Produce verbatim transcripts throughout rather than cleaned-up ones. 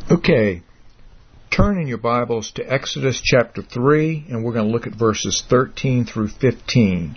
Okay, turn in your Bibles to Exodus chapter three, and we're going to look at verses thirteen through fifteen.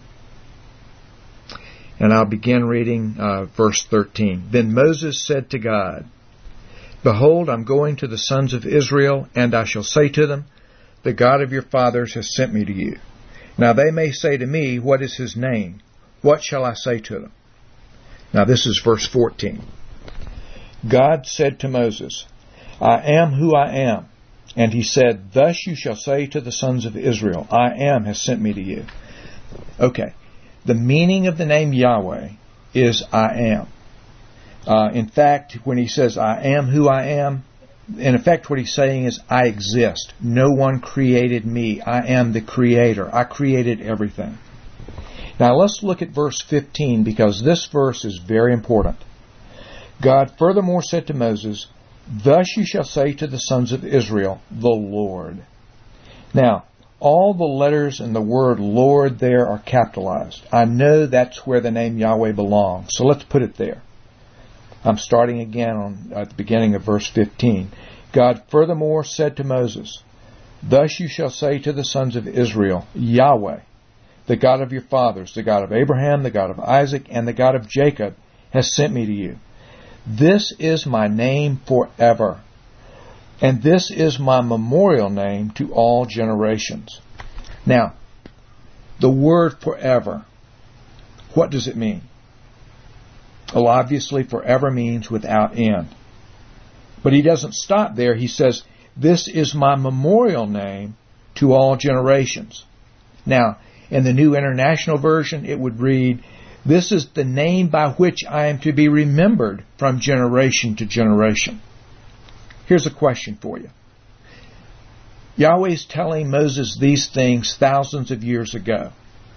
And I'll begin reading uh, verse thirteen. Then Moses said to God, Behold, I'm going to the sons of Israel, and I shall say to them, The God of your fathers has sent me to you. Now they may say to me, What is his name? What shall I say to them? Now this is verse fourteen. God said to Moses, I am who I am. And he said, Thus you shall say to the sons of Israel, I am has sent me to you. Okay. The meaning of the name Yahweh is I am. Uh, in fact, when he says I am who I am, in effect what he's saying is I exist. No one created me. I am the creator. I created everything. Now let's look at verse fifteen, because this verse is very important. God furthermore said to Moses, Thus you shall say to the sons of Israel, the Lord. Now, all the letters in the word Lord there are capitalized. I know that's where the name Yahweh belongs, so let's put it there. I'm starting again on, at the beginning of verse fifteen. God furthermore said to Moses, Thus you shall say to the sons of Israel, Yahweh, the God of your fathers, the God of Abraham, the God of Isaac, and the God of Jacob, has sent me to you. This is my name forever, and this is my memorial name to all generations. Now, the word forever, what does it mean? Well, obviously, forever means without end. But he doesn't stop there. He says, This is my memorial name to all generations. Now, in the New International Version, it would read, This is the name by which I am to be remembered from generation to generation. Here's a question for you. Yahweh's telling Moses these things thousands of years ago.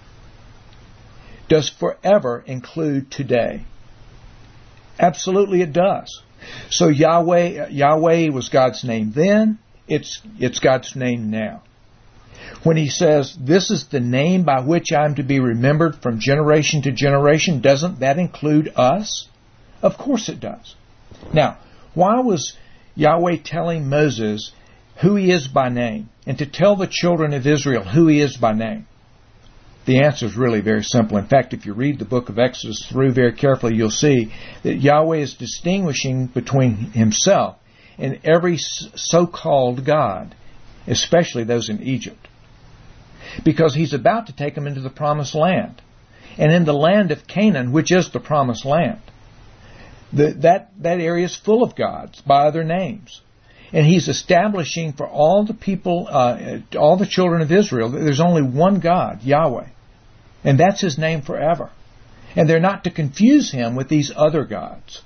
Does forever include today? Absolutely it does. So Yahweh, Yahweh was God's name then. It's, it's God's name now. When he says, This is the name by which I am to be remembered from generation to generation, doesn't that include us? Of course it does. Now, why was Yahweh telling Moses who he is by name, and to tell the children of Israel who he is by name? The answer is really very simple. In fact, if you read the book of Exodus through very carefully, you'll see that Yahweh is distinguishing between himself and every so-called God, especially those in Egypt. Because he's about to take them into the promised land. And in the land of Canaan, which is the promised land, the, that, that area is full of gods by other names. And he's establishing for all the people, uh, all the children of Israel, that there's only one God, Yahweh. And that's his name forever. And they're not to confuse him with these other gods.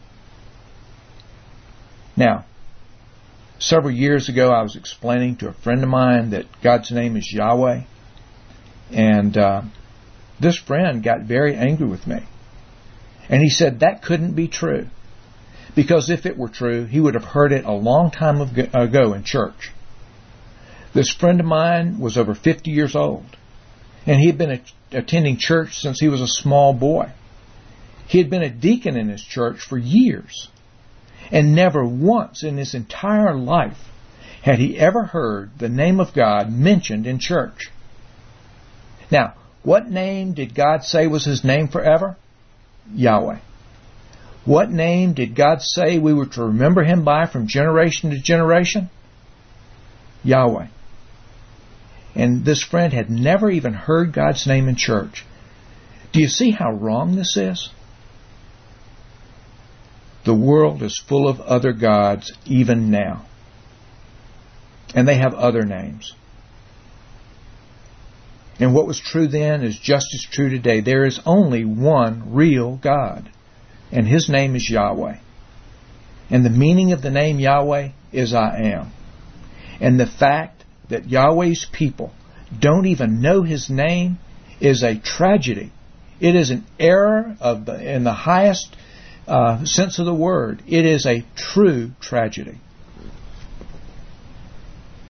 Now, several years ago, I was explaining to a friend of mine that God's name is Yahweh. And uh, this friend got very angry with me. And he said that couldn't be true. Because if it were true, he would have heard it a long time ago in church. This friend of mine was over fifty years old. And he had been a- attending church since he was a small boy. He had been a deacon in his church for years. And never once in his entire life had he ever heard the name of God mentioned in church. Now, what name did God say was his name forever? Yahweh. What name did God say we were to remember him by from generation to generation? Yahweh. And this friend had never even heard God's name in church. Do you see how wrong this is? The world is full of other gods even now. And they have other names. And what was true then is just as true today. There is only one real God. And his name is Yahweh. And the meaning of the name Yahweh is I am. And the fact that Yahweh's people don't even know his name is a tragedy. It is an error of the, in the highest uh, sense of the word. It is a true tragedy.